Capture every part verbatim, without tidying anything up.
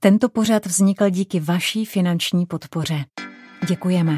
Tento pořad vznikl díky vaší finanční podpoře. Děkujeme.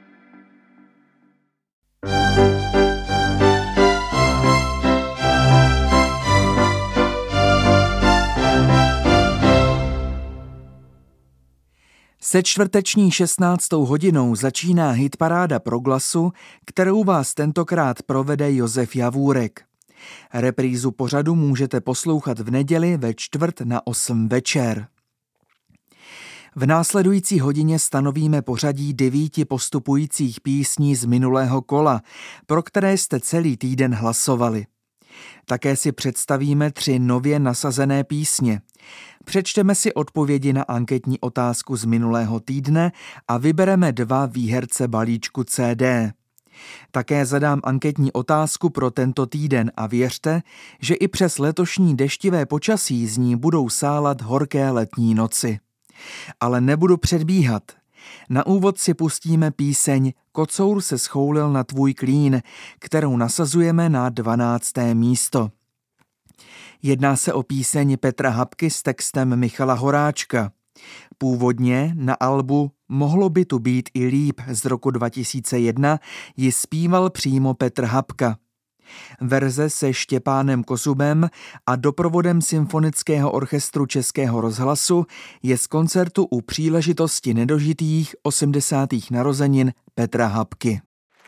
Se čtvrteční šestnáctou hodinou začíná hitparáda Proglasu, kterou vás tentokrát provede Josef Javůrek. Reprízu pořadu můžete poslouchat v neděli ve čtvrt na osm večer. V následující hodině stanovíme pořadí devíti postupujících písní z minulého kola, pro které jste celý týden hlasovali. Také si představíme tři nově nasazené písně. Přečteme si odpovědi na anketní otázku z minulého týdne a vybereme dva výherce balíčku C D. Také zadám anketní otázku pro tento týden a věřte, že i přes letošní deštivé počasí z ní budou sálat horké letní noci. Ale nebudu předbíhat. Na úvod si pustíme píseň Kocour se schoulil na tvůj klín, kterou nasazujeme na dvanácté místo. Jedná se o píseň Petra Habky s textem Michala Horáčka. Původně na albu Mohlo by tu být i líp z roku dva tisíce jedna ji zpíval přímo Petr Habka. Verze se Štěpánem Kosubem a doprovodem Symfonického orchestru Českého rozhlasu je z koncertu u příležitosti nedožitých osmdesátých narozenin Petra Habky.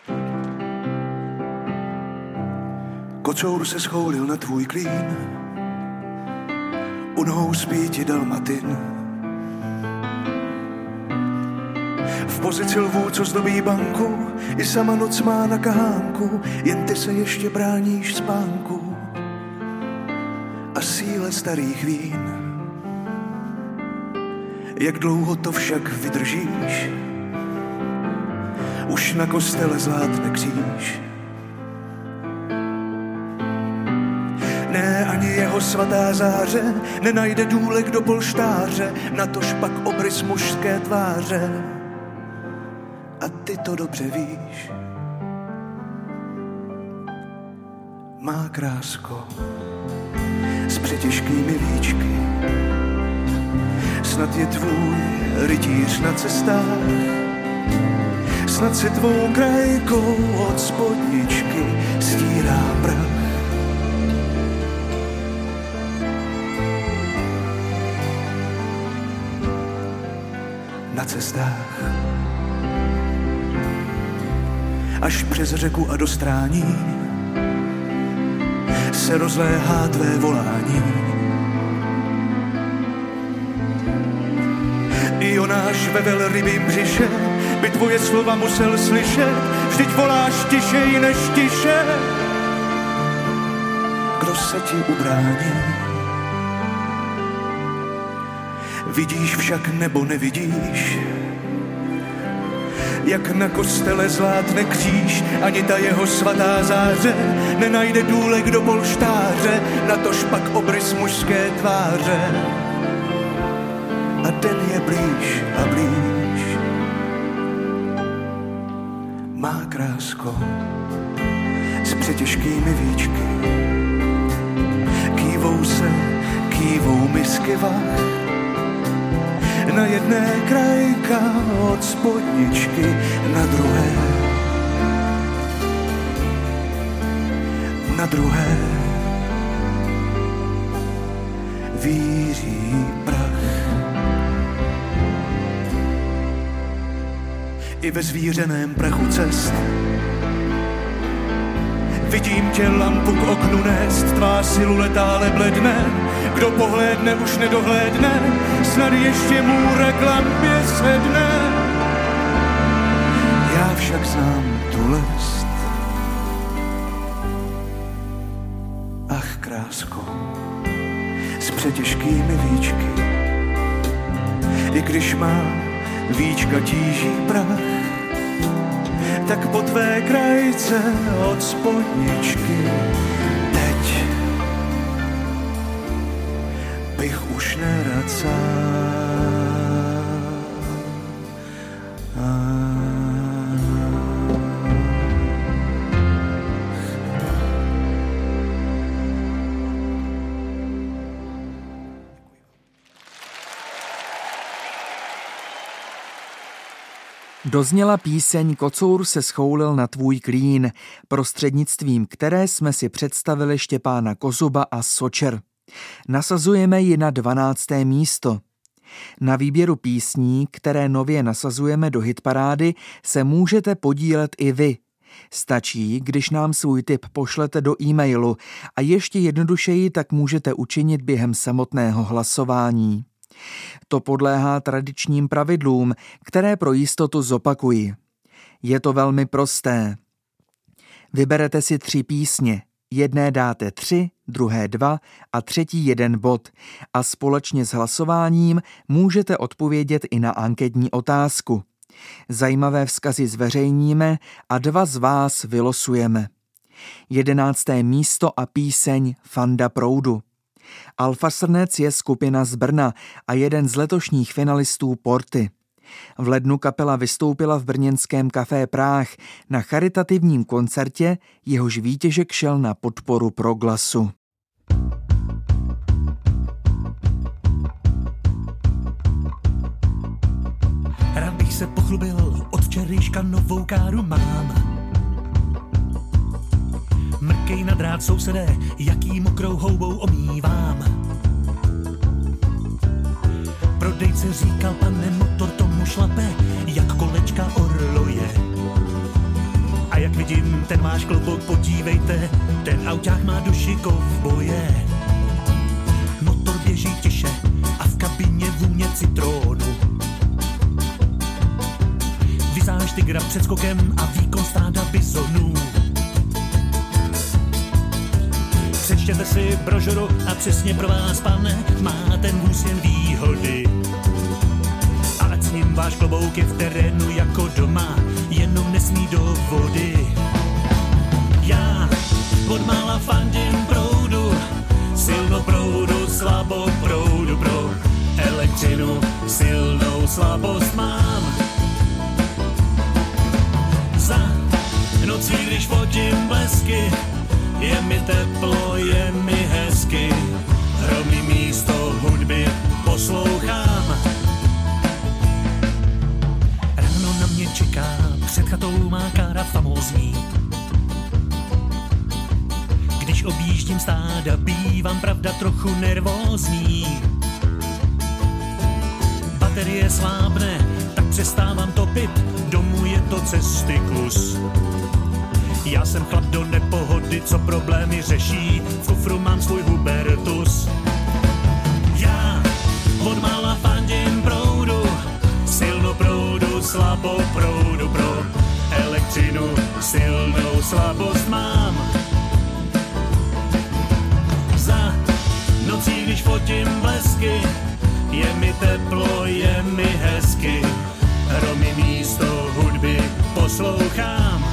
Kocour se schoulil na tvůj klín, u nohou spí ti dalmatin. V pozici lvů, co zdobí banku, i sama noc má na kahánku, jen ty se ještě bráníš spánku a síle starých vín. Jak dlouho to však vydržíš, už na kostele zlátne kříž. Ne, ani jeho svatá záře nenajde důlek do polštáře, natož pak obrys mužské tváře. A ty to dobře víš. Má krásko s přetěžkými víčky, snad je tvůj rytíř na cestách, snad si tvou krajkou od spodničky stírá prach. Na cestách až přes řeku a do strání se rozléhá tvé volání. I Jonáš ve velrybím břiše by tvoje slova musel slyšet, vždyť voláš tišej než tiše. Kdo se ti ubrání? Vidíš však nebo nevidíš, jak na kostele zlátne kříž, ani ta jeho svatá záře nenajde důlek do polštáře, natož pak obrys mužské tváře. A den je blíž a blíž. Má krásko s přetěžkými víčky, kývou se, kývou misky vah. Na jedné krajka od spodničky, na druhé, na druhé víří prach. I ve zvířeném prachu cest vidím tě lampu k oknu nést, tvá siluleta ale bledne, kdo pohlédne už nedohlédne, snad ještě můra k lampě sedne. Já však znám tu lest. Ach, krásko, s přetěžkými víčky, i když má víčka tíží prach, tak po tvé krajce od spodničky teď bych už nerad sám. Dozněla píseň Kocour se schoulil na tvůj klín, prostřednictvím které jsme si představili Štěpána Kozuba a Sočer. Nasazujeme ji na dvanácté místo. Na výběru písní, které nově nasazujeme do hitparády, se můžete podílet i vy. Stačí, když nám svůj tip pošlete do e-mailu a ještě jednodušeji tak můžete učinit během samotného hlasování. To podléhá tradičním pravidlům, které pro jistotu zopakuji. Je to velmi prosté. Vyberete si tři písně, jedné dáte tři, druhé dva a třetí jeden bod a společně s hlasováním můžete odpovědět i na anketní otázku. Zajímavé vzkazy zveřejníme a dva z vás vylosujeme. Jedenácté místo a píseň Fanda proudu. Alfa Srnec je skupina z Brna a jeden z letošních finalistů Porty. V lednu kapela vystoupila v brněnském Café Práh na charitativním koncertě, jehož výtěžek šel na podporu Proglasu. Rád bych se pochlubil, od včerejška novou káru mám. Mrkej na drát, sousedé, jaký mokrou houbou omývám. Prodejce říkal, pane, motor tomu šlape, jak kolečka orloje. A jak vidím, ten váš klobouk, podívejte, ten auťák má duši kovboje. Motor běží tiše a v kabině vůně citrónu. Vizáž tygra před skokem a výkon stáda bizonů. Přečtěte si brožuru a přesně pro vás, pane, má ten vůz jen výhody. A ať s ním váš klobouk je v terénu jako doma, jenom nesmí do vody. Já odmála fandím proudu, silno proudu, slabo proudu, pro elektřinu silnou slabost mám. Za nocí, když fotím blesky, je mi teplo, je mi hezky, hromí místo hudby poslouchám. Ráno na mě čeká, před chatou má kára famózní. Když objíždím stáda, bývám pravda trochu nervózní. Baterie slábne, tak přestávám topit, domů je to cesty kus. Já jsem chlap do nepohody, co problémy řeší, v kufru mám svůj Hubertus. Já odmála fandím proudu, silno proudu, slabo proudu, pro elektřinu silnou slabost mám. Za nocí, když fotím blesky, je mi teplo, je mi hezky, hromí místo hudby poslouchám.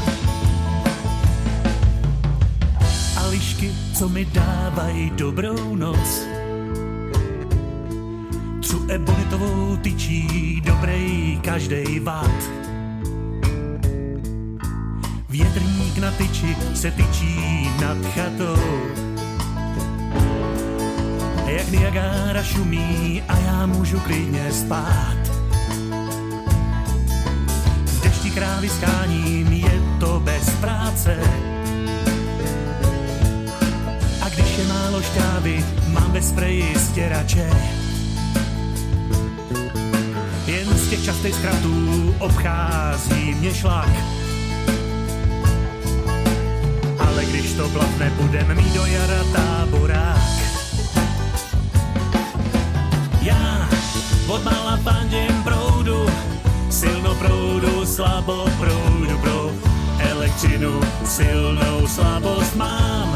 Lišky, co mi dávají dobrou noc, třu ebonitovou tyčí dobrý každej vát. Větrník na tyči se tyčí nad chatou, jak Niagara šumí a já můžu klidně spát. V dešti krávy skáním, je to bez práce. Když je málo šťávy, mám ve spreji stěrače. Jen z těch častých zkratů obchází mě šlak. Ale když to plafne, budem mít do jara táborák. Já odmála fandím proudu, silno proudu, slabo proudu, pro elektřinu silnou slabost mám.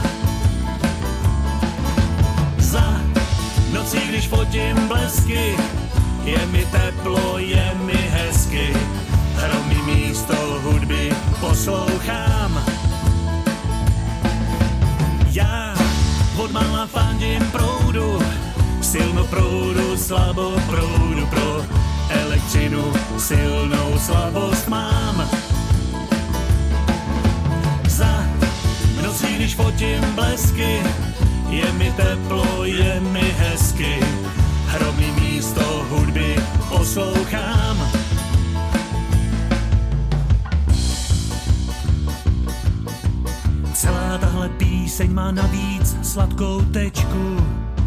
Za nocí, když fotím blesky, je mi teplo, je mi hezky, hromí místo hudby poslouchám. Já odmála fandím proudu, silno proudu, slabo proudu, pro elektřinu silnou slabost mám. Za nocí, když fotím blesky, je mi teplo, je mi hezky, hromí místo hudby poslouchám. Píseň má navíc sladkou tečku.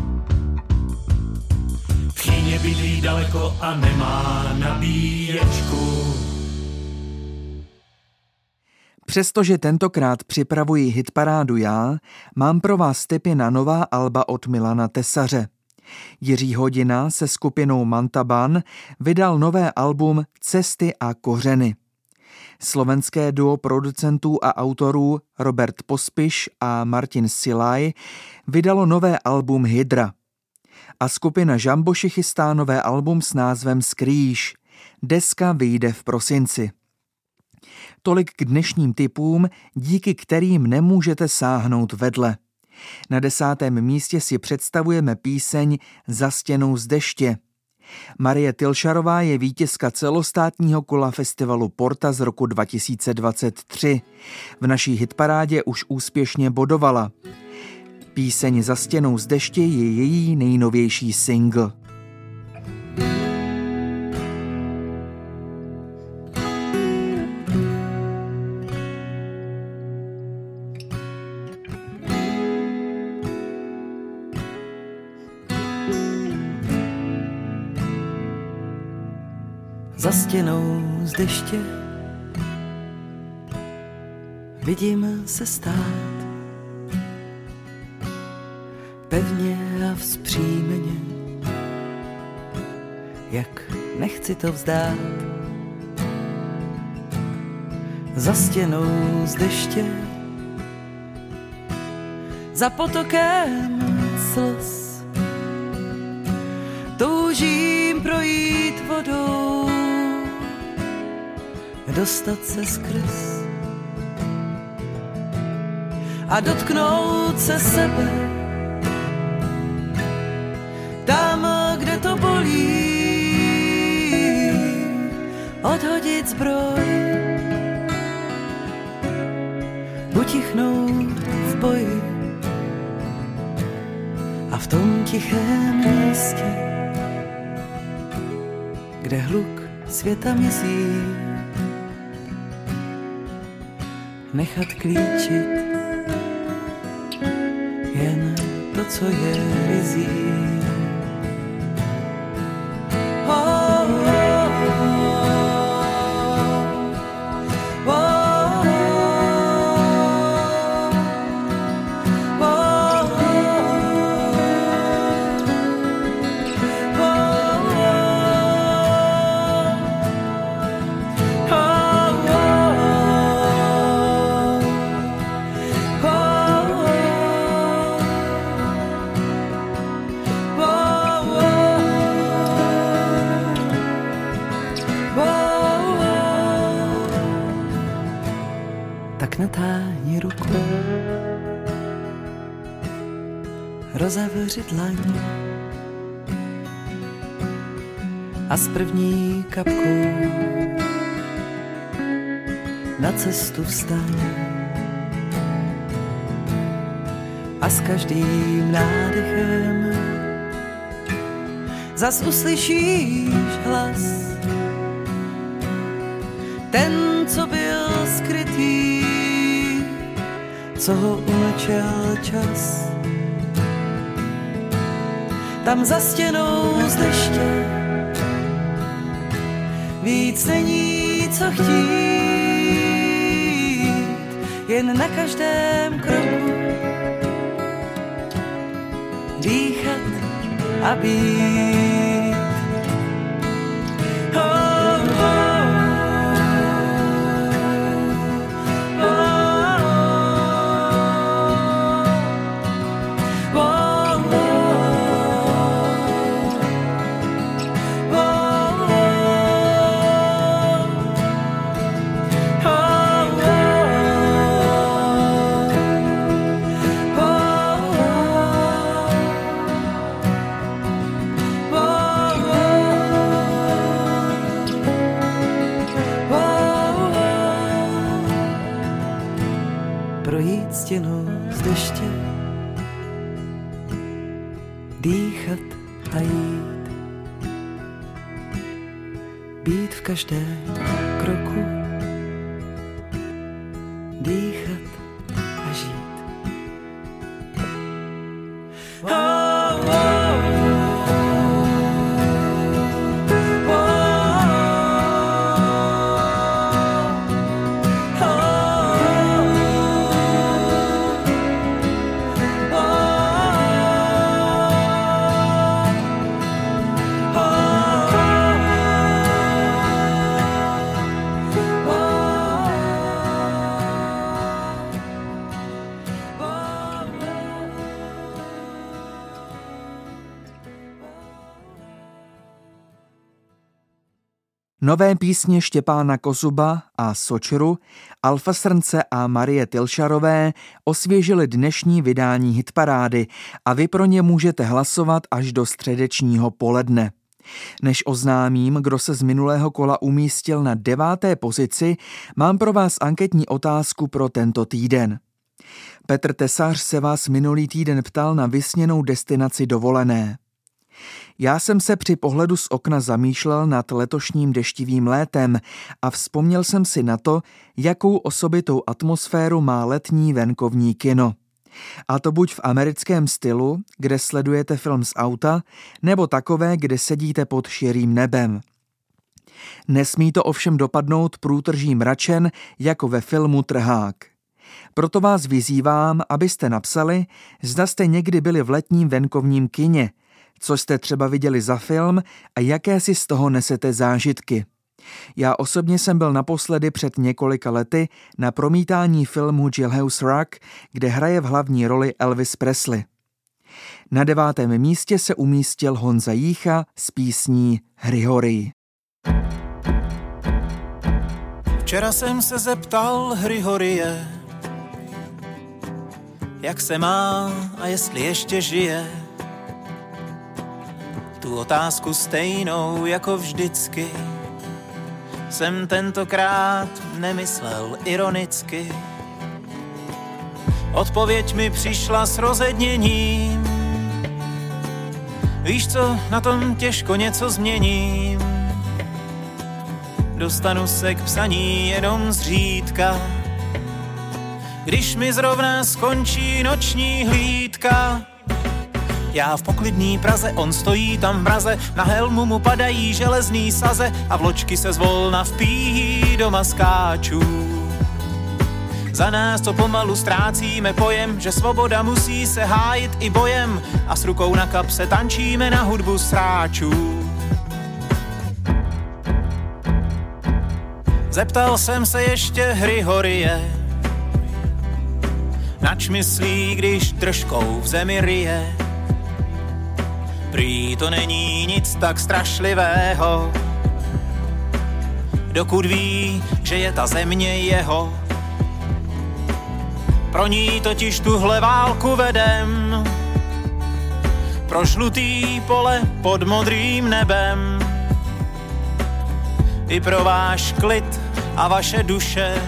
V Číně bydlí daleko a nemá nabíječku. Přestože tentokrát připravuji hitparádu já, mám pro vás tipy na nová alba od Milana Tesaře. Jiří Hodina se skupinou Mantaban vydal nové album Cesty a kořeny. Slovenské duo producentů a autorů Robert Pospiš a Martin Silaj vydalo nové album Hydra. A skupina Žamboši chystá nové album s názvem Skrýž. Deska vyjde v prosinci. Tolik k dnešním tipům, díky kterým nemůžete sáhnout vedle. Na desátém místě si představujeme píseň Za stěnou z deště. Marie Tilšarová je vítězka celostátního kola festivalu Porta z roku dva tisíce dvacet tři. V naší hitparádě už úspěšně bodovala. Píseň Za stěnou z deště je její nejnovější singl. Za stěnou z deště vidím se stát pevně a vzpřímeně, jak nechci to vzdát. Za stěnou z deště, za potokem slz, toužím projít vodou, dostat se skrz a dotknout se sebe tam, kde to bolí, odhodit zbroj, utichnout v boji a v tom tichém místě, kde hluk světa mizí, nechat klíčit jen to, co je rizí. Oh, oh, oh, oh, oh, tak natáhni ruku, rozevři dlaň a s první kapkou na cestu vstaň a s každým nádechem zas uslyšíš hlas, ten, co byl skrytý, co ho umlčel čas. Tam za stěnou z deště víc není co chtít, jen na každém kroku dýchat a být. Oh, oh. Projít stěnou z deště, dýchat a jít, být v každém kroku, dýchat a žít. Nové písně Štěpána Kozuba a Sočru, Alfa Srnce a Marie Tilšarové osvěžily dnešní vydání Hitparády a vy pro ně můžete hlasovat až do středečního poledne. Než oznámím, kdo se z minulého kola umístil na deváté pozici, mám pro vás anketní otázku pro tento týden. Petr Tesař se vás minulý týden ptal na vysněnou destinaci dovolené. Já jsem se při pohledu z okna zamýšlel nad letošním deštivým létem a vzpomněl jsem si na to, jakou osobitou atmosféru má letní venkovní kino. A to buď v americkém stylu, kde sledujete film z auta, nebo takové, kde sedíte pod širým nebem. Nesmí to ovšem dopadnout průtrží mračen jako ve filmu Trhák. Proto vás vyzývám, abyste napsali, zda jste někdy byli v letním venkovním kině, co jste třeba viděli za film a jaké si z toho nesete zážitky. Já osobně jsem byl naposledy před několika lety na promítání filmu Jailhouse Rock, kde hraje v hlavní roli Elvis Presley. Na devátém místě se umístil Honza Jícha s písní Hryhorii. Včera jsem se zeptal Hryhorie, jak se má a jestli ještě žije. Tu otázku stejnou jako vždycky jsem tentokrát nemyslel ironicky. Odpověď mi přišla s rozedněním. Víš co, na tom těžko něco změním. Dostanu se k psaní jenom zřídka, když mi zrovna skončí noční hlídka. Já v poklidný Praze, on stojí tam v mraze, na helmu mu padají železný saze a vločky se zvolna vpíjí do maskáčů. Za nás to pomalu ztrácíme pojem, že svoboda musí se hájit i bojem a s rukou na kapse tančíme na hudbu sráčů. Zeptal jsem se ještě Hryhorie, nač myslí, když držkou v zemi ryje. Prý to není nic tak strašlivého, dokud ví, že je ta země jeho. Pro ní totiž tuhle válku vedem, pro žlutý pole pod modrým nebem. I pro váš klid a vaše duše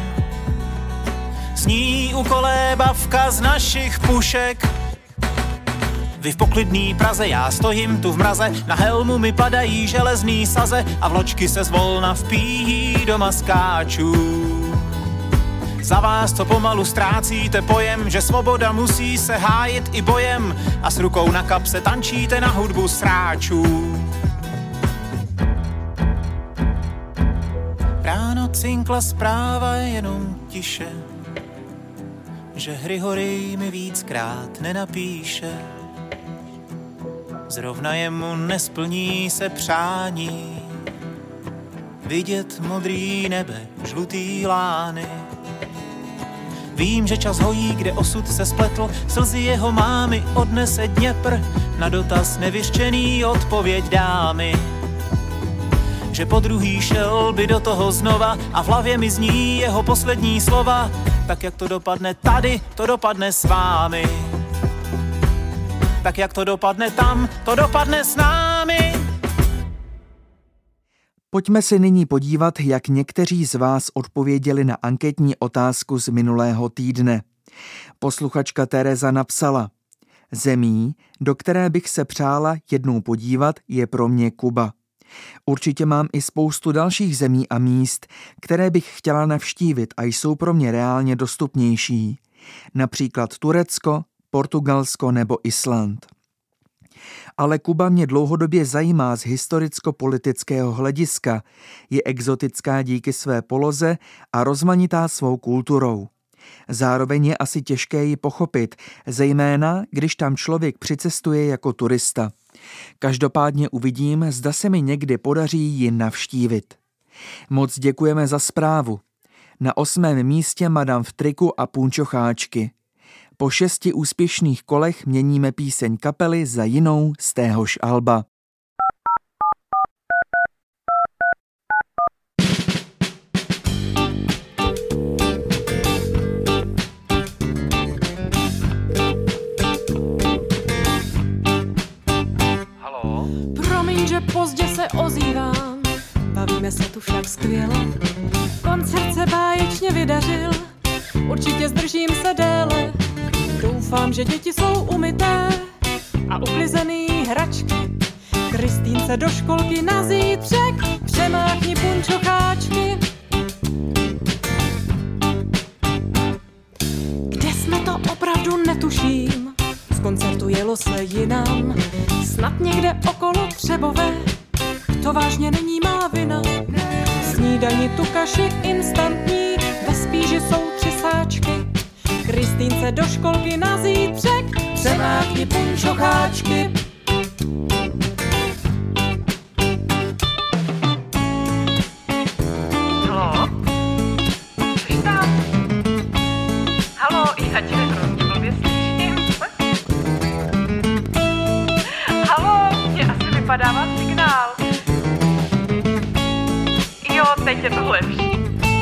sní ukolébavka z našich pušek. Vy v poklidný Praze, já stojím tu v mraze, na helmu mi padají železný saze a vločky se zvolna vpíjí do maskáčů. Za vás, co pomalu ztrácíte pojem, že svoboda musí se hájit i bojem a s rukou na kapse tančíte na hudbu sráčů. Ráno cinkla zpráva jenom tiše, že Hryhorej mi víckrát nenapíše. Zrovna jemu nesplní se přání vidět modrý nebe, žlutý lány. Vím, že čas hojí, kde osud se spletl, slzy jeho mámy odnese Dněpr, na dotaz nevyřčený odpověď dámy. Že podruhý šel by do toho znova a v hlavě mi zní jeho poslední slova. Tak jak to dopadne tady, to dopadne s vámi. Tak jak to dopadne tam, to dopadne s námi. Pojďme se nyní podívat, jak někteří z vás odpověděli na anketní otázku z minulého týdne. Posluchačka Tereza napsala: zemí, do které bych se přála jednou podívat, je pro mě Kuba. Určitě mám i spoustu dalších zemí a míst, které bych chtěla navštívit a jsou pro mě reálně dostupnější. Například Turecko, Portugalsko nebo Island. Ale Kuba mě dlouhodobě zajímá z historicko-politického hlediska, je exotická díky své poloze a rozmanitá svou kulturou. Zároveň je asi těžké ji pochopit, zejména když tam člověk přicestuje jako turista. Každopádně uvidím, zda se mi někdy podaří ji navštívit. Moc děkujeme za zprávu. Na osmém místě Madame v triku a punčocháčky. Po šesti úspěšných kolech měníme píseň kapely za jinou z téhož alba. Máme se tu však skvěle, koncert se báječně vydařil, určitě zdržím se déle. Doufám, že děti jsou umyté a uklizený hračky. Kristýnce do školky na zítřek, přemákni punčocháčky. Kde jsme to opravdu netuším, z koncertu jelo se jinam, snad někde okolo Třebové, to vážně není má vina. Snídani tu kaši instantní, ve spíži jsou tři sáčky. Kristýnce do školky na zítřek, přemákni punčocháčky. Halo? Jsi tam? Halo, já tě hrozně blbě slyším. Halo, mě asi vypadává signál. Jo, teď je to lepší.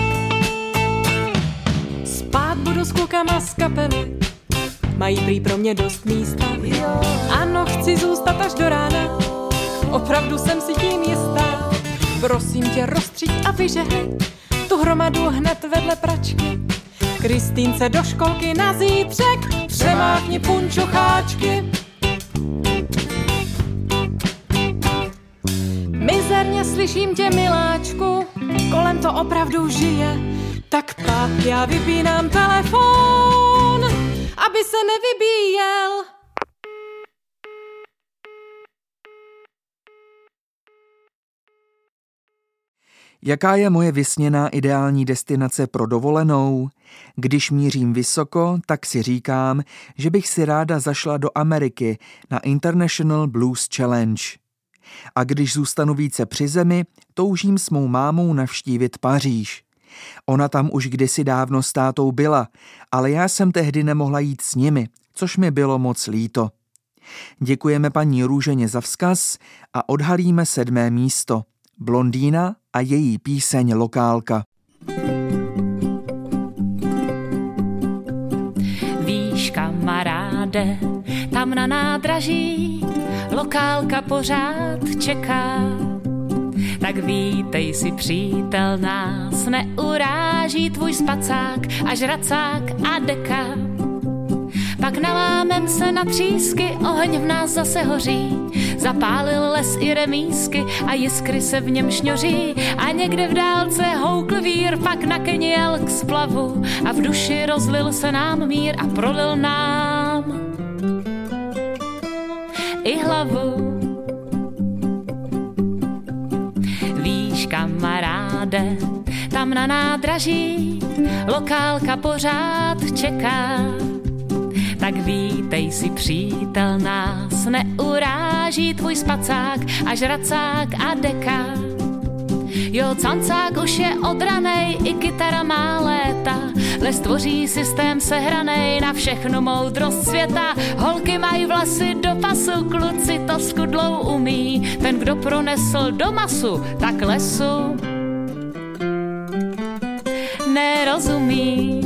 Spát budu s klukama z kapely, mají prý pro mě dost místa. Ano, chci zůstat až do rána, opravdu jsem si tím jistá. Prosím tě, rozstřiď a vyžehej tu hromadu hned vedle pračky. Kristýnce do školky na zítřek, přemákni punčocháčky. Mizerně slyším tě, miláčku, kolem to opravdu žije. Tak pak já vypínám telefon, aby se nevybíjel. Jaká je moje vysněná ideální destinace pro dovolenou? Když mířím vysoko, tak si říkám, že bych si ráda zašla do Ameriky na International Blues Challenge. A když zůstanu více při zemi, toužím s mou mámou navštívit Paříž. Ona tam už kdysi dávno s tátou byla, ale já jsem tehdy nemohla jít s nimi, což mi bylo moc líto. Děkujeme paní Růženě za vzkaz a odhalíme sedmé místo. Blondýna a její píseň Lokálka. Víš, kamaráde, tam na nádraží lokálka pořád čeká. Tak vítej si, přítel, nás neuráží tvůj spacák a žracák a deka. Pak nalámem se na třísky, oheň v nás zase hoří. Zapálil les i remísky a jiskry se v něm šňoří. A někde v dálce houkl vír, pak na Keni jel k splavu. A v duši rozlil se nám mír a prolil nám i hlavu. Víš, kamaráde, tam na nádraží lokálka pořád čeká. Tak vítej si, přítel, nás neuráží tvůj spacák a žracák a deka. Jo, cancák už je odranej, i kytara má léta. Les tvoří systém sehranej na všechnu moudrost světa. Holky mají vlasy do pasu, kluci to s kudlou umí. Ten, kdo pronesl do masu, tak lesu nerozumí.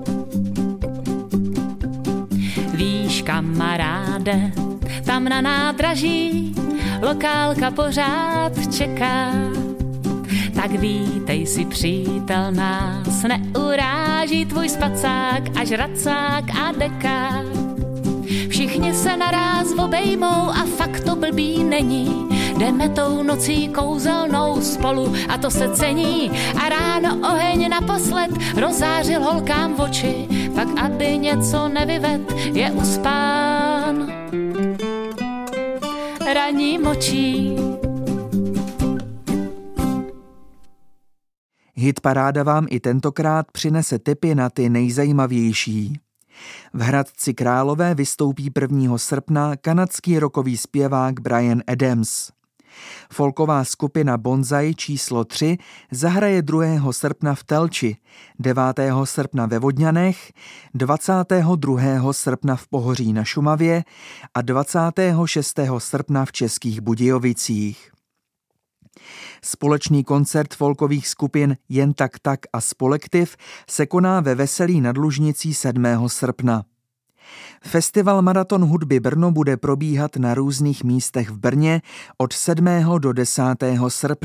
Víš, kamaráde, tam na nádraží lokálka pořád čeká. Tak vítej si, přítel, nás neuráží tvůj spacák a žracák a deka. Všichni se naráz obejmou a fakt to blbý není. Jdeme tou nocí kouzelnou spolu a to se cení. A ráno oheň naposled rozářil holkám v oči. Pak aby něco nevyved, je uspán ranní močí. Hitparáda vám i tentokrát přinese tipy na ty nejzajímavější. V Hradci Králové vystoupí prvního srpna kanadský rockový zpěvák Bryan Adams. Folková skupina Bonsai číslo tři zahraje druhého srpna v Telči, devátého srpna ve Vodňanech, dvacátého druhého srpna v Pohoří na Šumavě a dvacátého šestého srpna v Českých Budějovicích. Společný koncert folkových skupin Jen tak tak a Spolektiv se koná ve Veselí nad Lužnicí sedmého srpna. Festival Maraton hudby Brno bude probíhat na různých místech v Brně od sedmého do desátého srpna.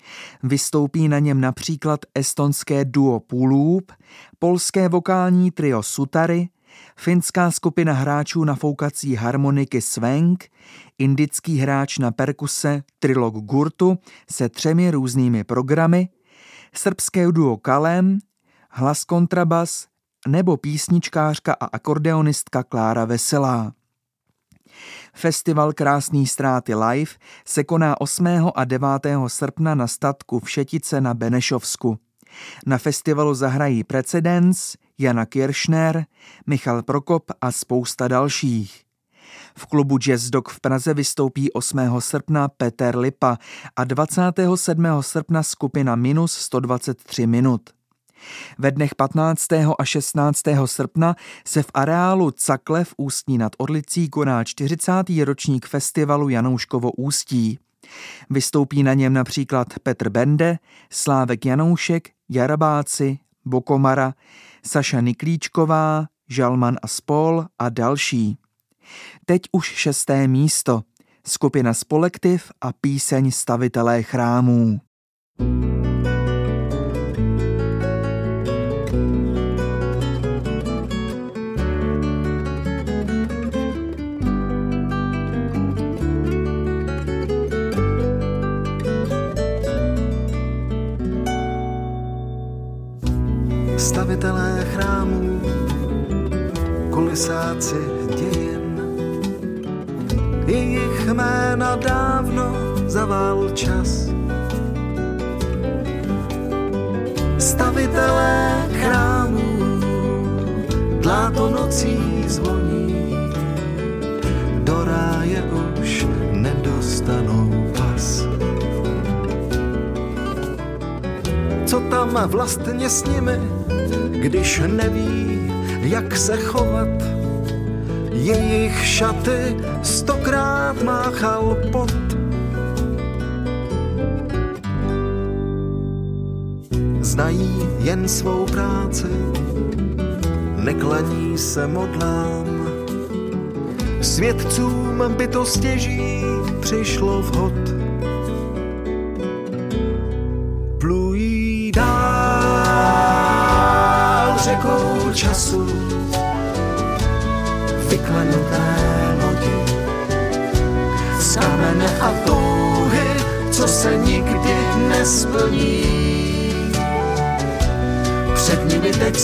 Vystoupí na něm například estonské duo Pulup, polské vokální trio Sutary, finská skupina hráčů na foukací harmoniky Svenk, indický hráč na perkuse Trilog Gurtu se třemi různými programy, srbské duo Kalem, hlas kontrabas nebo písničkářka a akordeonistka Klára Veselá. Festival Krásný ztráty live se koná osmého a devátého srpna na statku Všetice na Benešovsku. Na festivalu zahrají Precedens, Jana Kiršner, Michal Prokop a spousta dalších. V klubu Jazz Dog v Praze vystoupí osmého srpna Peter Lipa a dvacátého sedmého srpna skupina Minus sto dvacet tři minut. Ve dnech patnáctého a šestnáctého srpna se v areálu Cakle v Ústí nad Orlicí koná čtyřicátý ročník festivalu Janouškovo Ústí. Vystoupí na něm například Petr Bende, Slávek Janoušek, Jarabáci, Bokomara, Saša Niklíčková, Žalman a spol a další. Teď už šesté místo. Skupina Spolektiv a píseň Stavitelé chrámů. Stavitelé chrámů, kulisáci dějin, jejich jména dávno zavál čas. Stavitelé chrámů, dláto nocí zvoní, do ráje už nedostanou pas. Co tam vlastně s nimi, když neví, jak se chovat? Jejich šaty stokrát máchal pot. Znají jen svou práci, neklaní se modlám. Svědcům by to stěží přišlo vhod. Plují dál řekou času, vyklenuté lodi z kamene a touhy, co se nikdy nesplní. Před nimi teď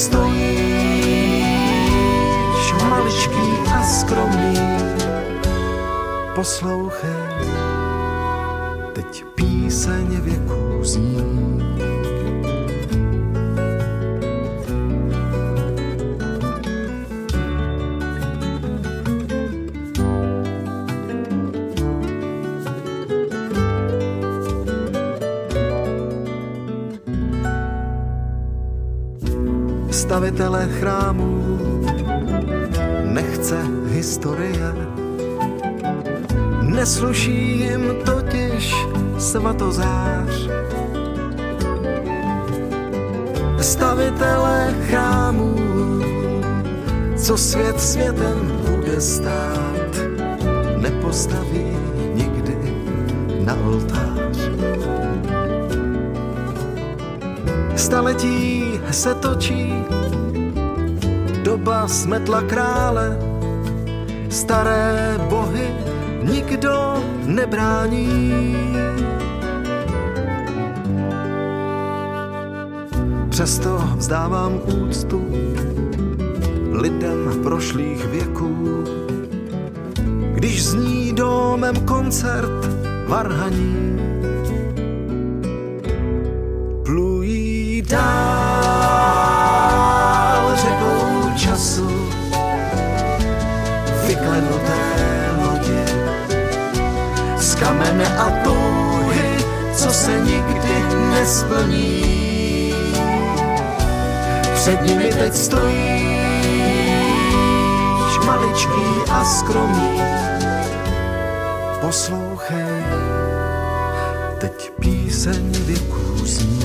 stojíš maličký a skromný. Poslouchej, teď píseň věků zní. Stavitele chrámů nechce historie, nesluší jim totiž svatozář. Stavitele chrámů, co svět světem bude stát, nepostaví nikdy na oltář. Staletí se točí, doba smetla krále, staré bohy nikdo nebrání. Přesto vzdávám úctu lidem prošlých věků, když zní domem koncert varhaní. Plují dál řekou času, vyklenuté lodi z kamene a touhy, co se nikdy nesplní. Před nimi teď stojíš maličký a skromný. Poslouchej, teď píseň věků zní.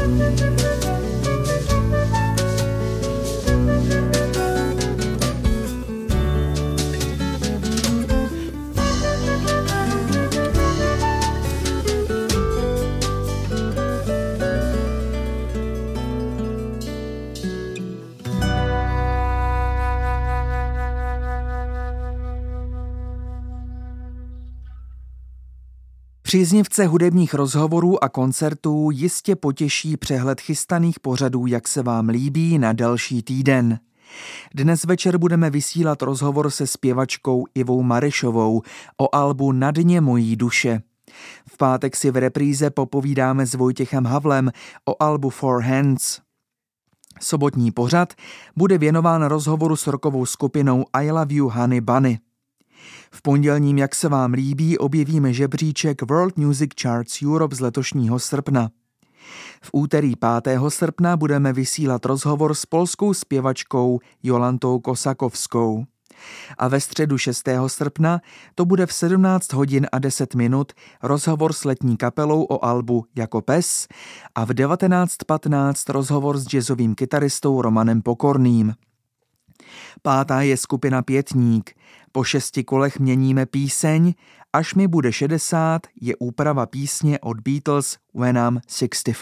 Příznivce hudebních rozhovorů a koncertů jistě potěší přehled chystaných pořadů, jak se vám líbí, na další týden. Dnes večer budeme vysílat rozhovor se zpěvačkou Ivou Marešovou o albu Na dně mojí duše. V pátek si v repríze popovídáme s Vojtěchem Havlem o albu Four Hands. Sobotní pořad bude věnován rozhovoru s rockovou skupinou I Love You Honey Bunny. V pondělním Jak se vám líbí objevíme žebříček World Music Charts Europe z letošního srpna. V úterý pátého srpna budeme vysílat rozhovor s polskou zpěvačkou Jolantou Kosakovskou. A ve středu šestého srpna to bude v sedmnáct hodin a deset minut rozhovor s letní kapelou o albu Jako pes a v devatenáct patnáct rozhovor s jazzovým kytaristou Romanem Pokorným. Pátá je skupina Pětník. Po šesti kolech měníme píseň, Až mi bude šedesát je úprava písně od Beatles When I'm sixty-four.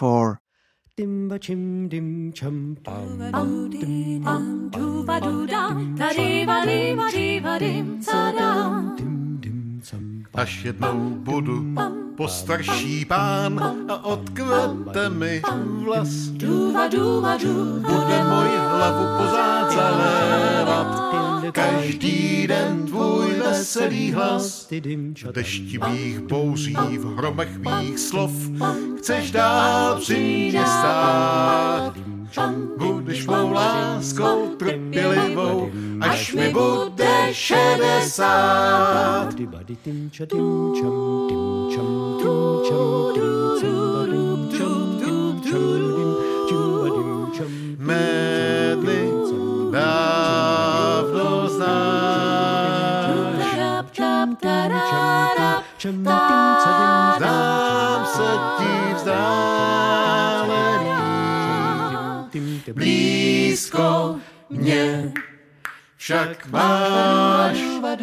Až jednou budu postarší pán a odkvete mi vlas, bude moji hlavu pořád zalévat každý den tvůj veselý hlas. V deštivých bouří, v hromech mých slov chceš dál při mě stát. Budeš mou láskou trpělivou, až mi bude šedesát. Mé dny dávno znáš, zdám se ti vzdálený, blízko mě však máš.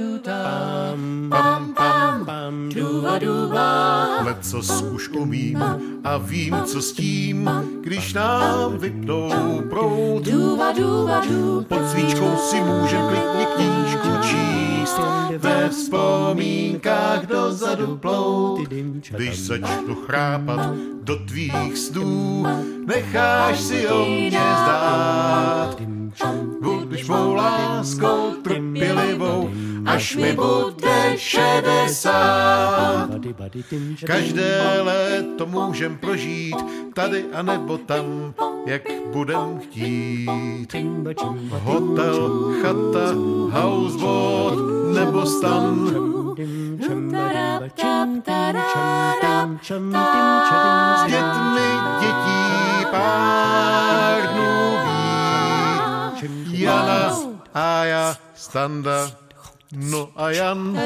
Pam, pam, pam, lecos už umím a vím, co s tím, když nám vypnou proud. Pod svíčkou si můžem klidně knížku číst, ve vzpomínkách dozadu plout. Když začnu chrápat do tvých snů, necháš si o mě zdát. Budeš mou láskou trpělivou, až mi bude šedesát. Každé léto můžem prožít, tady a nebo tam, jak budem chtít. Hotel, chata, houseboat nebo stan. S dětmi dětí pár dnů být. Jana a já, Standa, no a Jan.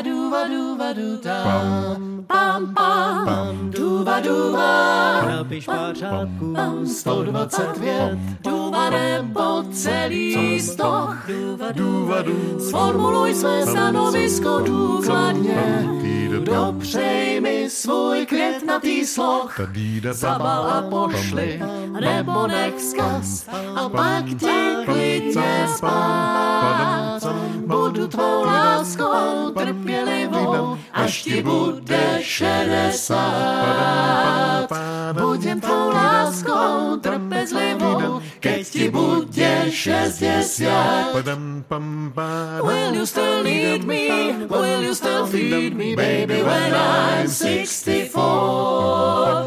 Pam, pam, pam, duva, duva. Napiš pár řádků, sto dvacet vět. Duva nebo celý stoch. Duva, duva. Sformuluj své stanovisko důkladně. Dopřej mi svůj květnatý sloh. Zabal a pošli, nebo nech vzkaz. A pak ti klidně spát. Budu tvou láskou trpělivou, až ti bude šedesát. Budem tvou láskou trpělivou, keď ti bude šedesát. Will you still need me? Will you still feed me, baby, when I'm sixty-four?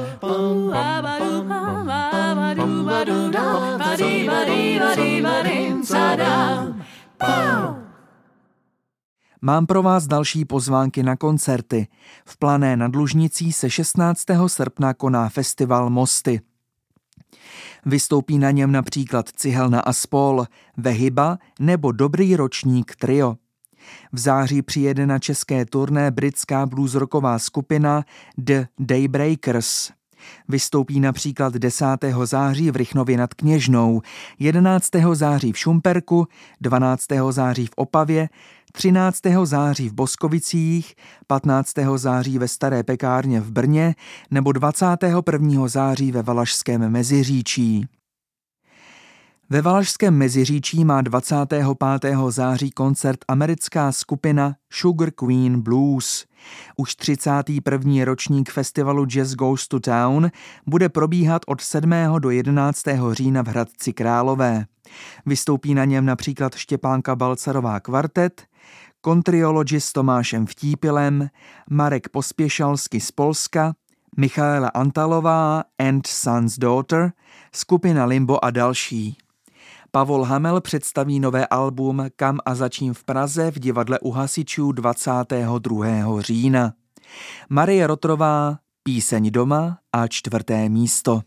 Mám pro vás další pozvánky na koncerty. V Plané nad Lužnicí se šestnáctého srpna koná festival Mosty. Vystoupí na něm například Cihelna a spol, Vehyba nebo Dobrý ročník trio. V září přijede na české turné britská bluesrocková skupina The Daybreakers. Vystoupí například desátého září v Rychnově nad Kněžnou, jedenáctého září v Šumperku, dvanáctého září v Opavě, třináctého září v Boskovicích, patnáctého září ve Staré pekárně v Brně nebo dvacátého prvního září ve Valašském Meziříčí. Ve Valašském Meziříčí má dvacátého pátého září koncert americká skupina Sugar Queen Blues. Už třicátý první ročník festivalu Jazz Goes to Town bude probíhat od sedmého do jedenáctého října v Hradci Králové. Vystoupí na něm například Štěpánka Balcarová kvartet, kontriologi s Tomášem Vtípilem, Marek Pospěšalsky z Polska, Michaela Antalová and Son's Daughter, skupina Limbo a další. Pavol Hamel představí nové album Kam a začím v Praze v divadle U hasičů dvacátého druhého října. Marie Rotrová, Píseň doma a čtvrté místo.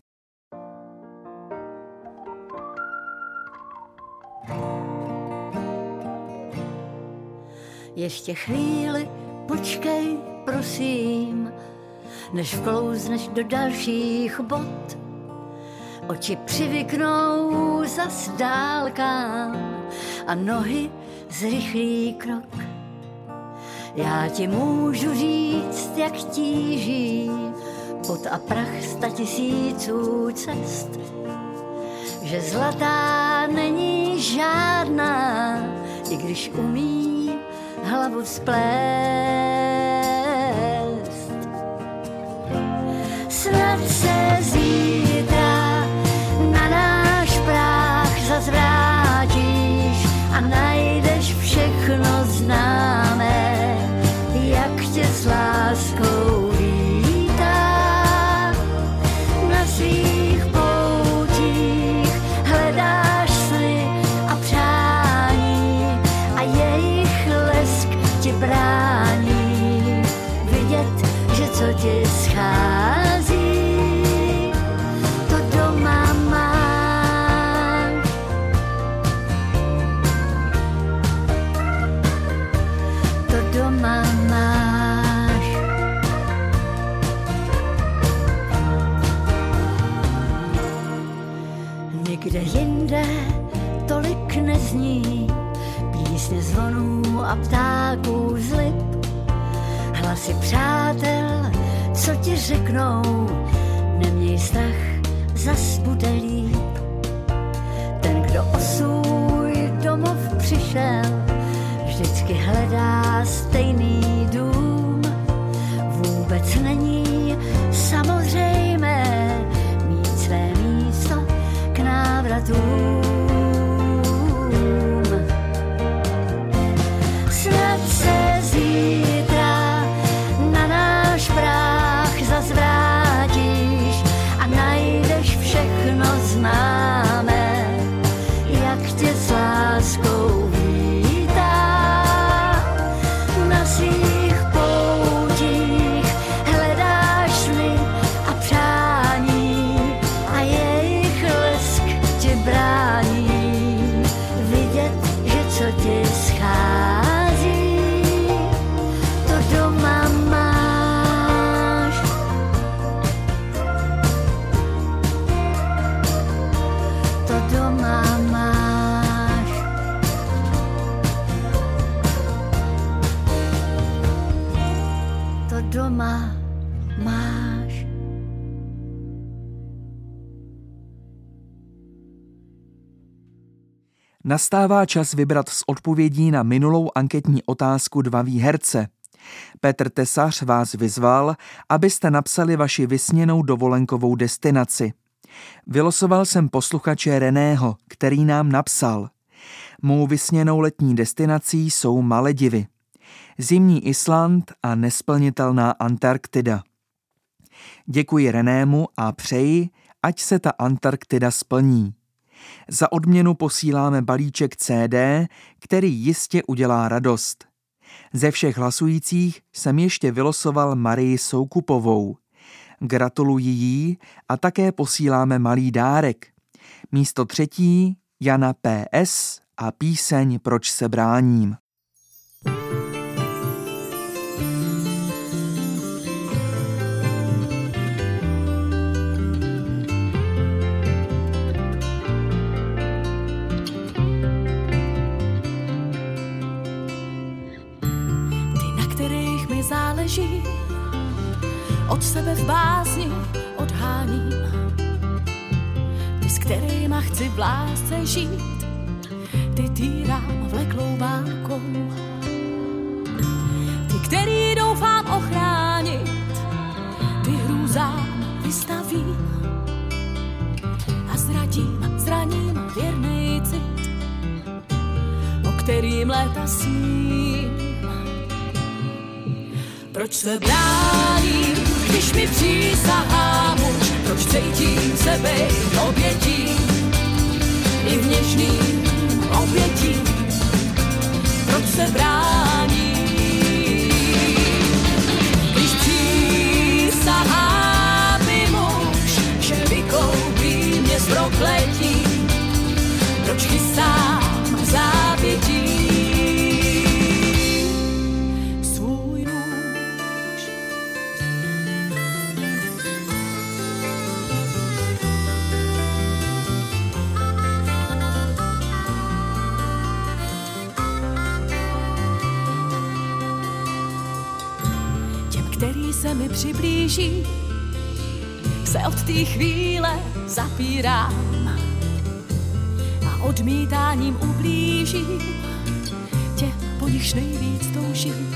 Ještě chvíli počkej, prosím, než vklouzneš do dalších bod. Oči přivyknou zas dálkám a nohy zrychlí krok. Já ti můžu říct, jak tíží pot a prach statisíců cest, že zlatá není žádná, i když umí hlavu splést. Snad se zítra na náš práh zazvrátíš a najdeš všechno známé, jak tě s láskou vítá. Na svých poutích hledáš sny a přání a jejich lesk ti brání vidět, že co ti schází, to doma máš. To doma máš. Nikde jinde tolik nezní písně zvonů a ptáků z lip, hlasy přátel, co ti řeknou, neměj strach, zas bude líp. Ten, kdo o svůj domov přišel, vždycky hledá stejný dům. Vůbec není samozřejmé mít své místo k návratům. Snad se zítra na náš práh zazvrátíš a najdeš všechno známé, jak tě s láskou vítá. Na svých poutích hledáš sny a přání a jejich lesk ti brání vidět, že co ti schází, to doma máš. To doma máš. To doma máš. Nastává čas vybrat z odpovědí na minulou anketní otázku dva výherce. Petr Tesař vás vyzval, abyste napsali vaši vysněnou dovolenkovou destinaci. Vylosoval jsem posluchače Reného, který nám napsal: Mou vysněnou letní destinací jsou Maledivy, zimní Island a nesplnitelná Antarktida. Děkuji Renému a přeji, ať se ta Antarktida splní. Za odměnu posíláme balíček C D, který jistě udělá radost. Ze všech hlasujících jsem ještě vylosoval Marii Soukupovou. Gratuluji jí a také posíláme malý dárek. Místo třetí Jana P S a píseň Proč se bráním. Záleží, od sebe v básni odháním. Ty, s kterýma chci v lásce žít, ty týrám vleklou válkou. Ty, který doufám ochránit, ty hrůzám vystavím a zradím, zraním věrnej cit, o kterým léta sním. Proč se bráním, když mi přísahá muž, proč cítím se bejt obětí, i v něžným obětí, proč se bráním, když přísahá mi muž, že vykoupí mě z prokletí, proč chystám v zápětí svůj nůž. Těm, který se mi přiblíží, se od té chvíle zapírám a odmítáním ublížím těm, po nichž nejvíc toužím.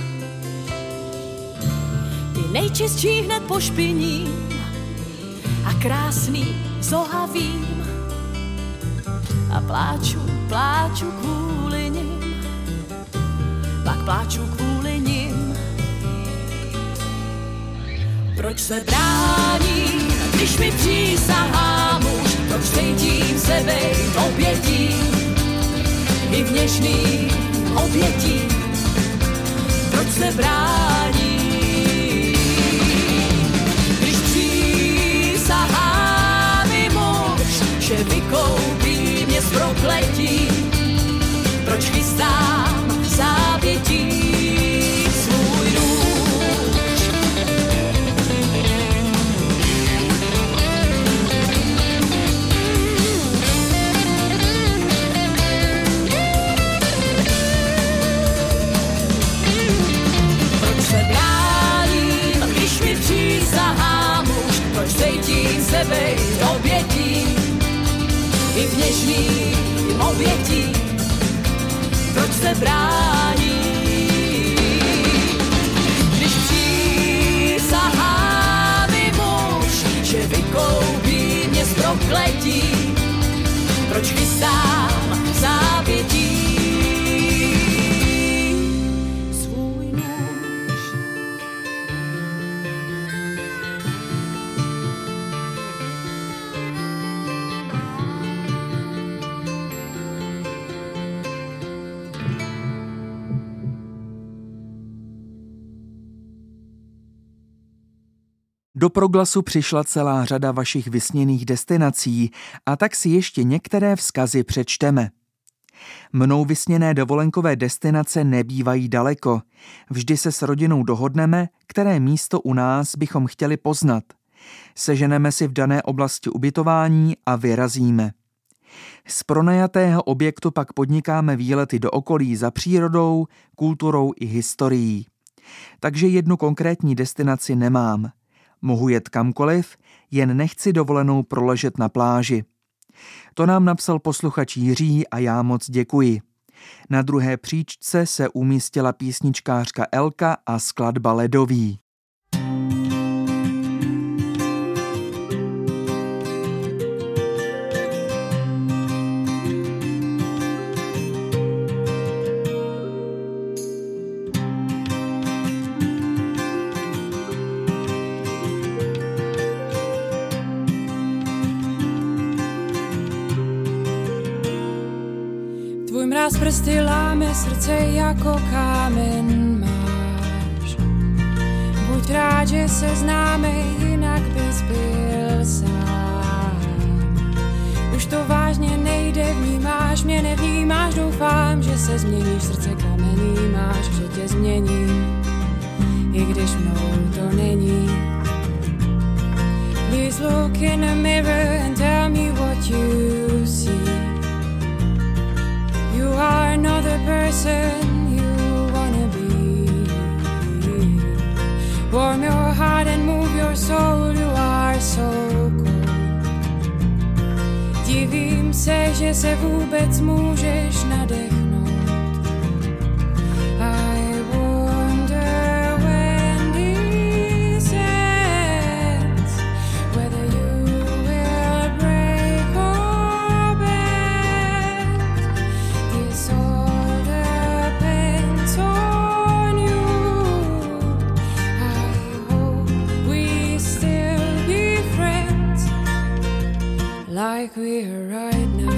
Ty nejčistší hned pošpiním a krásný zohavím a pláču, pláču kvůli nim, pak pláču kvůli nim. Proč se bráním, když mi přísahá muž, proč cítím se bejt obětí, i v něžným obětí, proč se bráním, když přísahá mi muž, že vykoupí mě z prokletí, proč chystám v zápětí svůj nůž. Proč cítím se bejt obětí, i v něžným obětí, proč se brání, když přísahá mi muž, že vykoupí mě z prokletí, proč chystám v zápětí svůj nůž. Do Proglasu přišla celá řada vašich vysněných destinací a tak si ještě některé vzkazy přečteme. Mnou vysněné dovolenkové destinace nebývají daleko. Vždy se s rodinou dohodneme, které místo u nás bychom chtěli poznat. Seženeme si v dané oblasti ubytování a vyrazíme. Z pronajatého objektu pak podnikáme výlety do okolí za přírodou, kulturou i historií. Takže jednu konkrétní destinaci nemám. Mohu jet kamkoliv, jen nechci dovolenou proležet na pláži. To nám napsal posluchač Jiří a já moc děkuji. Na druhé příčce se umístila písničkářka Elka a skladba Ledový. Tvůj mráz prsty láme, srdce jako kámen máš. Buď rád, že se známe, jinak bys byl sám. Už to vážně nejde, vnímáš mě, nevnímáš, doufám, že se změníš, srdce kamenný máš, že tě změním, i když mnou to není. Please look in the mirror and tell me what you see. You are another person you wanna be. Warm your heart and move your soul, you are so cold. Divím se, že se vůbec můžeš nadechnout. I wonder when this ends, whether you will break or bend. This all depends on you. I hope we still be friends like we're right now.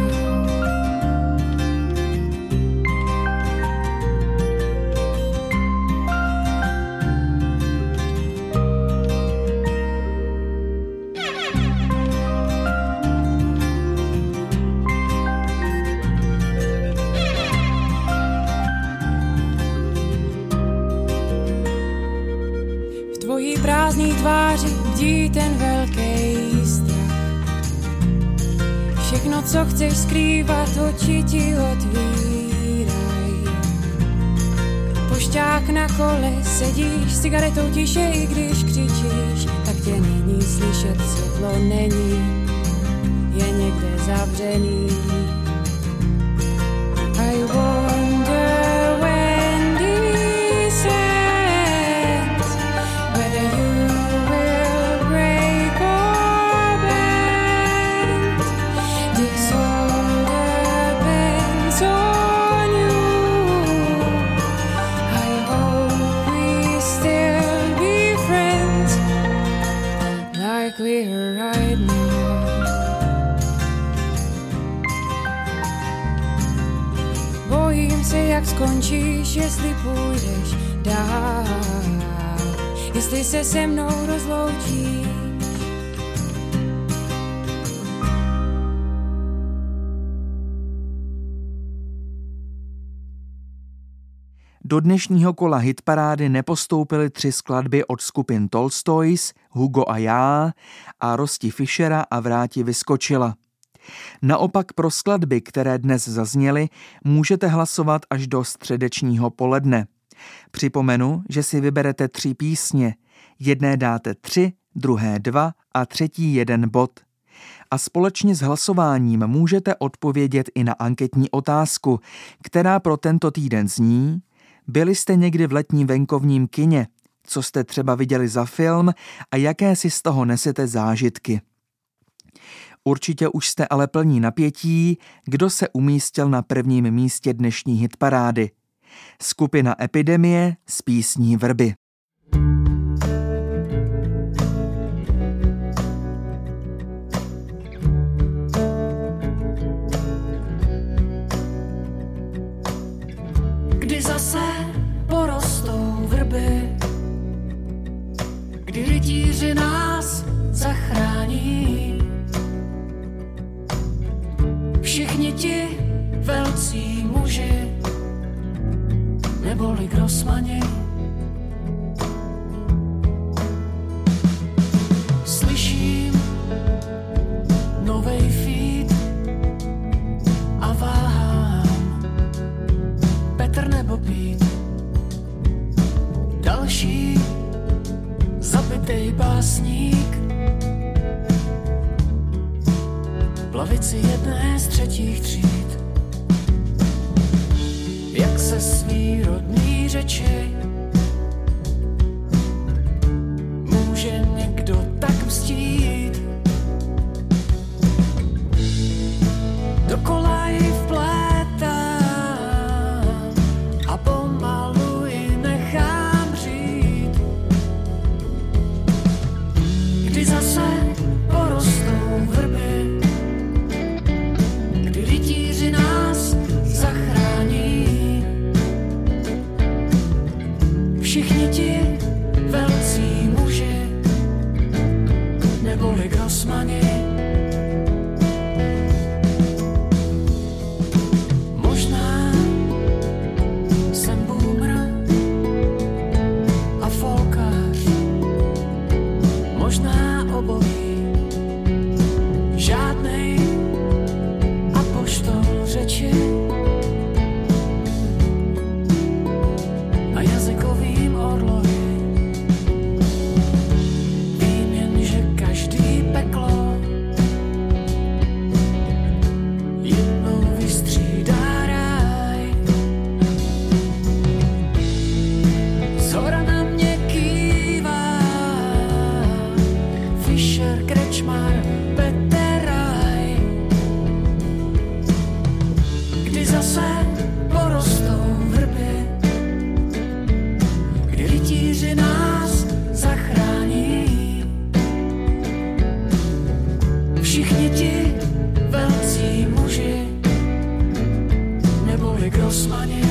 V tvojí prázdný tváři bdí ten velký strach. Všechno, co chceš skrývat, oči ti otvíraj. Pošťák na kole, sedíš s cigaretou tiše, i když křičíš, tak tě není slyšet, světlo není, je někde zavřený. I wonder when this ends, whether you will break or bend. This all depends on you. I hope we still be friends like we're right now. Bojím se, jak skončíš, jestli půjdeš dál, jestli se se mnou rozloučíš. Do dnešního kola hitparády nepostoupily tři skladby od skupin Tolstoys, Hugo a já a Rosti Fischera a Vráti vyskočila. Naopak pro skladby, které dnes zazněly, můžete hlasovat až do středečního poledne. Připomenu, že si vyberete tři písně. Jedné dáte tři, druhé dva a třetí jeden bod. A společně s hlasováním můžete odpovědět i na anketní otázku, která pro tento týden zní: byli jste někdy v letním venkovním kině? Co jste třeba viděli za film a jaké si z toho nesete zážitky? Určitě už jste ale plní napětí, kdo se umístil na prvním místě dnešní hitparády. Skupina Epidemie s písní Vrby. Kdy zase porostou vrby, kdy rytíři nás zachrání. Všichni ti velcí muži, neboli Grossmani, slyším novej feed a váhám, Petr nebo Pít. Další zabitej básník v lavici jedné z třetích tříd. Jak se svý rodný řeči může někdo tak mstít? Dokola ji vplétám a pomalu ji nechám přijít. Kdy zase porostou vrby, kdy rytíři nás zachrání. Všichni ti velcí muži neboli grossmani.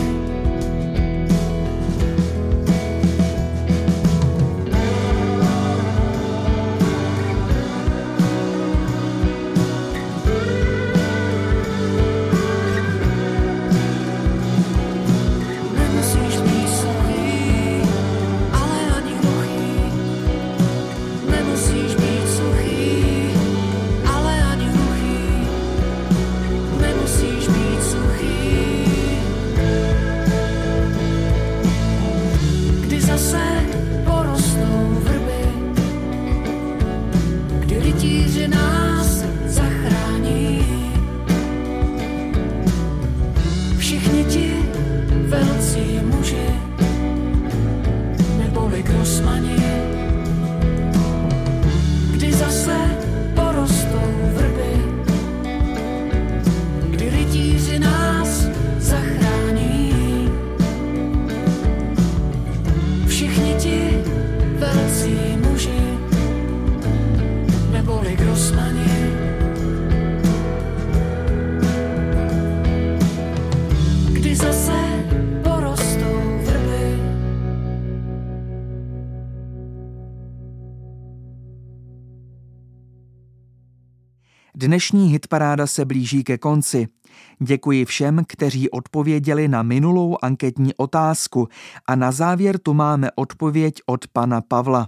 Dnešní hitparáda se blíží ke konci. Děkuji všem, kteří odpověděli na minulou anketní otázku a na závěr tu máme odpověď od pana Pavla.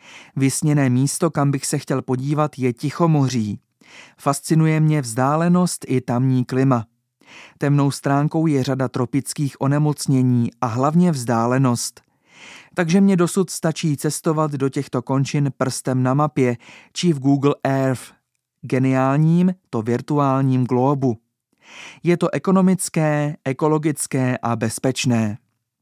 Vysněné místo, kam bych se chtěl podívat, je Tichomoří. Fascinuje mě vzdálenost i tamní klima. Temnou stránkou je řada tropických onemocnění a hlavně vzdálenost. Takže mě dosud stačí cestovat do těchto končin prstem na mapě či v Google Earth, geniálním to virtuálním glóbu. Je to ekonomické, ekologické a bezpečné.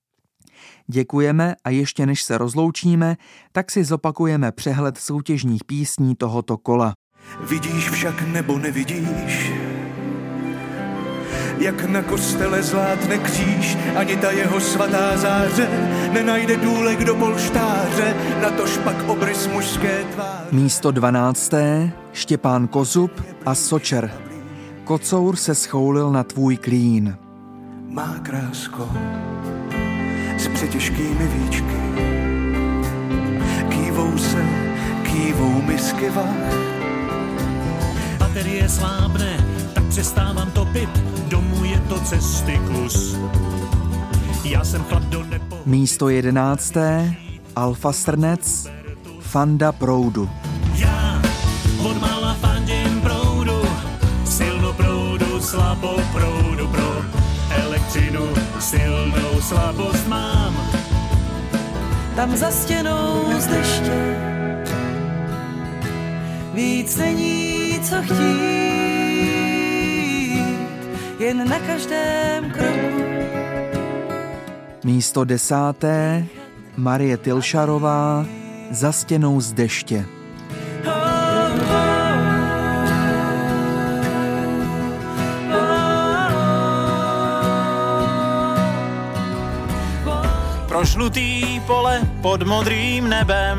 Děkujeme a ještě než se rozloučíme, tak si zopakujeme přehled soutěžních písní tohoto kola. Vidíš však nebo nevidíš, jak na kostele zlátne kříž, ani ta jeho svatá záře nenajde důlek do polštáře, natož pak obrys mužské tváře. Místo dvanácté Štěpán Kozub a Sočer. Kocour se schoulil na tvůj klín. Má krásko s přetěžkými víčky, kývou se, kývou misky vah. Baterie slábne, tak přestávám topit, domů je to cesty kus. Já jsem chlap do nepo... Místo jedenácté Alfa Srnec, Fanda proudu. Já od mála fandím proudu, silnou proudu, slabou proudu, pro elektřinu silnou slabost mám. Tam za stěnou z deště víc není co chtít, jen na každém kroku. Místo desáté Marie Tilšarová, Za stěnou z deště. Pro žlutý pole pod modrým nebem,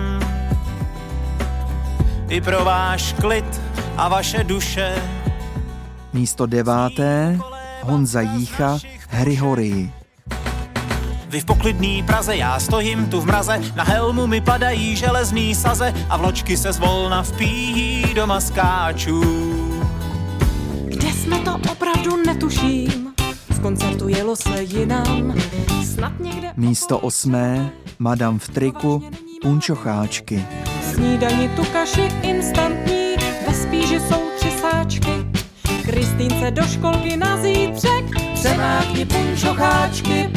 i pro váš klid a vaše duše. Místo deváté Honza Jícha, Hryhorii. Vy v poklidný Praze, já stojím tu v mraze, na helmu mi padají železný saze a vločky se zvolna vpíjí do maskáčů. Kde jsme to opravdu netuším, z koncertu jelo se jinam, snad někde... Místo osmé Madam v triku, punčocháčky. Snídani tu kaši instantní, ve spíži jsou tři sáčky. Kristýnce do školky na zítřek, přemákni punčocháčky.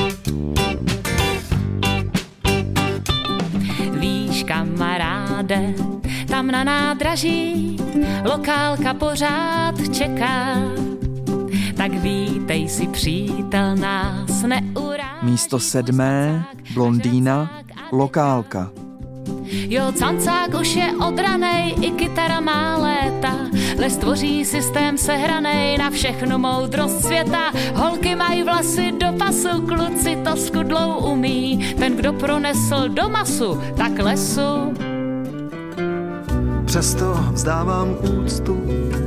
Víš, kamaráde, tam na nádraží lokálka pořád čeká. Tak vítej si, přítel, nás neuráží. Místo sedmé Blondýna, lokálka. Jo, cancák už je odranej, i kytara má léta. Les tvoří systém sehranej na všechnu moudrost světa. Holky mají vlasy do pasu, kluci to s kudlou umí. Ten, kdo pronesl do masu, tak lesu přesto vzdávám úctu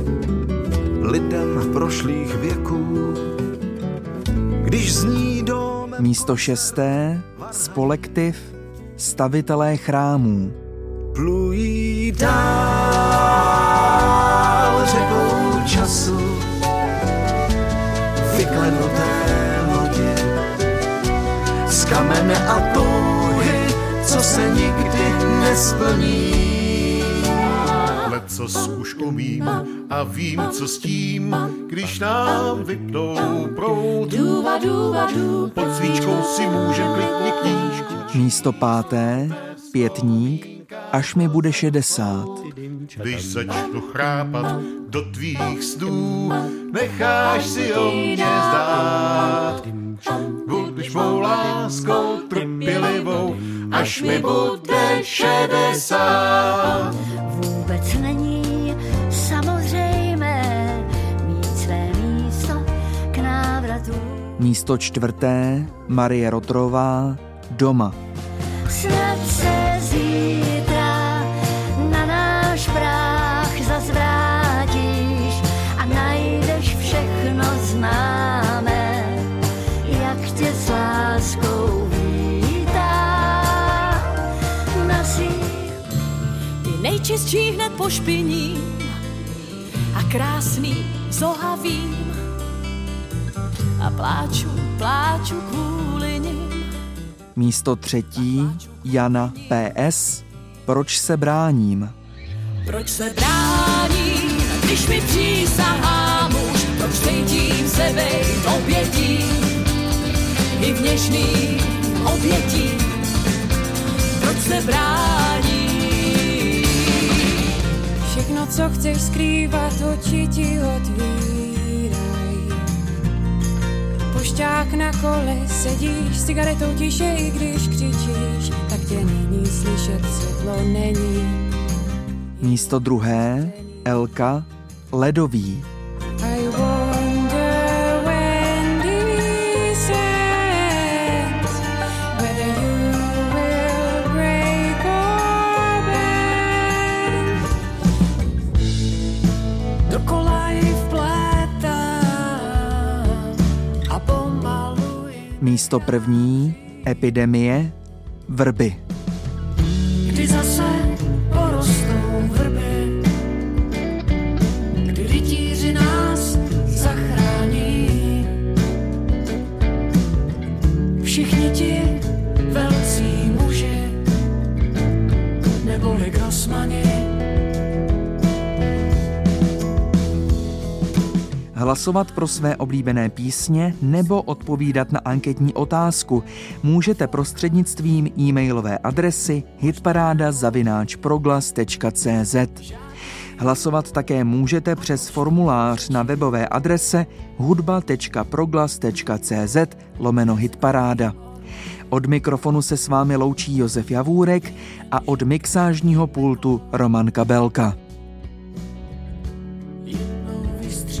lidem prošlých věků. Když zní dom... Místo šesté, Spolektiv Stavitelé chrámů. Plují dál řekou času vyklenuté lodě z kamene a touhy, co se nikdy nesplní. Lecos už umím a vím, co s tím, když nám vypnou proud. Pod svíčkou si můžem klidně knížku. Místo páté, Pětník Až mi bude šedesát. Když začnu chrápat do tvých snů, necháš si o mě zdát. Budeš mou láskou trpělivou, až mi bude šedesát. Vůbec není samozřejmé mít své místo k návratu. Místo čtvrté, Marie Rotrová, Doma. Snad se zítra na náš práh zas vrátíš a najdeš všechno známé, jak tě s láskou vítá na svých. Ty nejčistší hned po špiní a krásný zohavým a pláču, pláču kvůli nim. Místo třetí, Jana P S. Proč se bráním? Proč se bráním, když mi přísahám už, proč cítím se být obětí i v něžných obětí. Proč se bráním? Všechno, co chceš skrývat, oči ti otvírají. Pošťák na kole, sedíš s cigaretou tiše, i když křičíš, tak tě není slyšet, světlo není. Místo druhé, Elka, Ledový. I wonder when this ends, whether you will break or bend. Dokola i vplétám a pomaluji. Místo první, Epidemie, Vrby. Kdy zase porostou vrby, kdy rytíři nás zachrání. Všichni ti velcí muži, neboli Grossmani. Hlasovat pro své oblíbené písně nebo odpovídat na anketní otázku můžete prostřednictvím e-mailové adresy hitparáda zavináč proglas tečka cé zet. Hlasovat také můžete přes formulář na webové adrese hudba tečka proglas tečka cé zet lomeno hitparáda. Od mikrofonu se s vámi loučí Josef Javůrek a od mixážního pultu Roman Kabelka.